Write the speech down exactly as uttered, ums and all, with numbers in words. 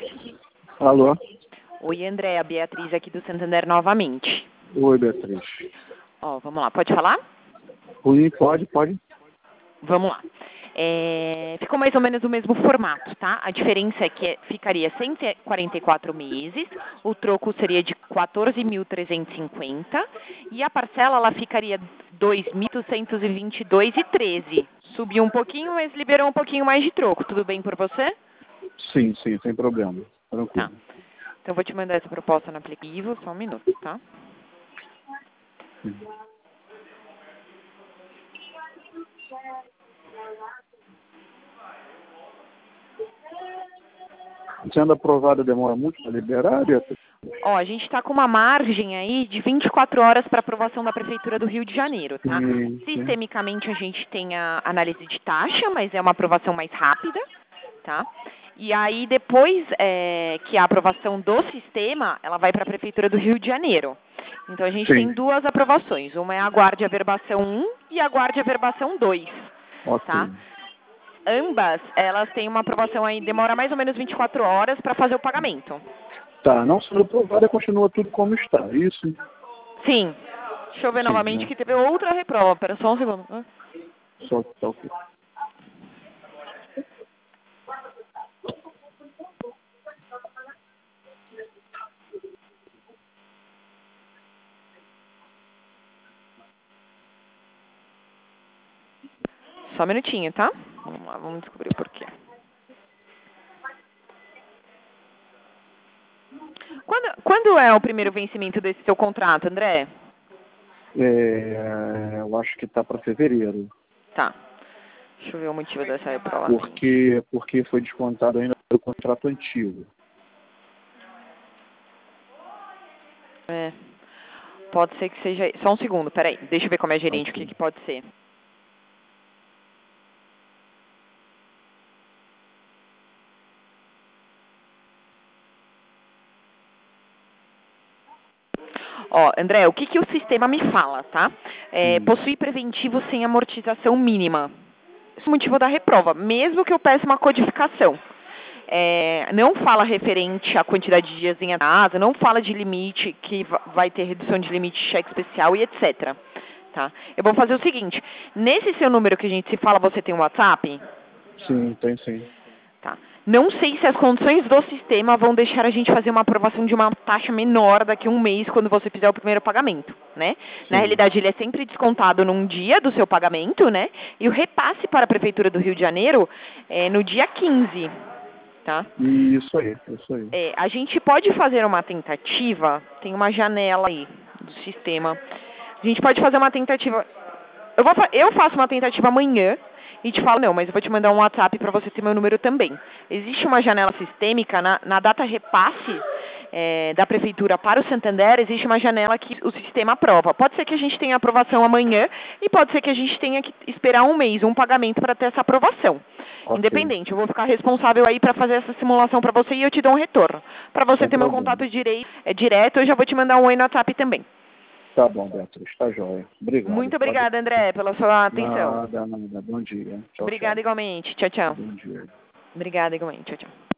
Alô? Oi, André, a Beatriz aqui do Santander novamente. Oi, Beatriz. Ó, vamos lá, pode falar? Oi, pode, pode. Vamos lá. É, ficou mais ou menos o mesmo formato, tá? A diferença é que ficaria cento e quarenta e quatro meses, o troco seria de quatorze mil trezentos e cinquenta e a parcela ela ficaria dois mil oitocentos e vinte e dois e treze. Subiu um pouquinho, mas liberou um pouquinho mais de troco. Tudo bem por você? Sim, sim, sem problema. Tá. Tranquilo. Então eu vou te mandar essa proposta no aplicativo, só um minuto, tá? Sim. Sendo aprovada, demora muito para liberar, Beatriz? Ó, a gente está com uma margem aí de vinte e quatro horas para aprovação da Prefeitura do Rio de Janeiro, tá? Sim, sim. Sistemicamente a gente tem a análise de taxa, mas é uma aprovação mais rápida, tá? E aí depois é, que a aprovação do sistema, ela vai para a Prefeitura do Rio de Janeiro. Então a gente Sim. tem duas aprovações, uma é a Guarde Averbação um e a Guarde Averbação dois, Ok. tá? Ambas, elas têm uma aprovação aí, demora mais ou menos vinte e quatro horas para fazer o pagamento. Tá, não sendo aprovada, continua tudo como está, isso? Sim. Deixa eu ver Sim, novamente né? que teve outra reprova. Pera só um segundo. Só tá ok. Só um minutinho, tá? Vamos lá, vamos descobrir o porquê. Quando, quando é o primeiro vencimento desse seu contrato, André? É, eu acho que tá para fevereiro. Tá. Deixa eu ver o motivo dessa reprova. Porque, porque foi descontado ainda do contrato antigo. É. Pode ser que seja... Só um segundo, peraí. Deixa eu ver como é gerente, o que, Ok. que pode ser. Ó, André, o que, que o sistema me fala, tá? É, Hum. possui preventivo sem amortização mínima. Esse é o motivo da reprova, mesmo que eu peça uma codificação. É, não fala referente à quantidade de dias em atraso, não fala de limite, que va- vai ter redução de limite de cheque especial e etcétera. Tá? Eu vou fazer o seguinte, nesse seu número que a gente se fala, você tem um WhatsApp? Sim, tem sim. Tá. Não sei se as condições do sistema vão deixar a gente fazer uma aprovação de uma taxa menor daqui a um mês quando você fizer o primeiro pagamento, né? Na Sim. realidade, ele é sempre descontado num dia do seu pagamento, né? E o repasse para a Prefeitura do Rio de Janeiro é no dia quinze, tá? Isso aí, isso aí. É, a gente pode fazer uma tentativa, tem uma janela aí do sistema. A gente pode fazer uma tentativa. Eu, vou, fa- eu faço uma tentativa amanhã e te falo, não, mas eu vou te mandar um WhatsApp para você ter meu número também. Existe uma janela sistêmica na, na data repasse é, da Prefeitura para o Santander, existe uma janela que o sistema aprova. Pode ser que a gente tenha aprovação amanhã e pode ser que a gente tenha que esperar um mês, um pagamento para ter essa aprovação. Ok. Independente, eu vou ficar responsável aí para fazer essa simulação para você e eu te dou um retorno. Para você Sem ter meu problema. contato direi, é, direto, eu já vou te mandar um oi no WhatsApp também. Tá bom, Beatriz, tá jóia. Obrigado. Muito Pode... obrigada, André, pela sua atenção. Nada, nada. Bom dia. Tchau, tchau. Obrigada igualmente. Tchau, tchau. Bom dia. Obrigada igualmente. Tchau, tchau.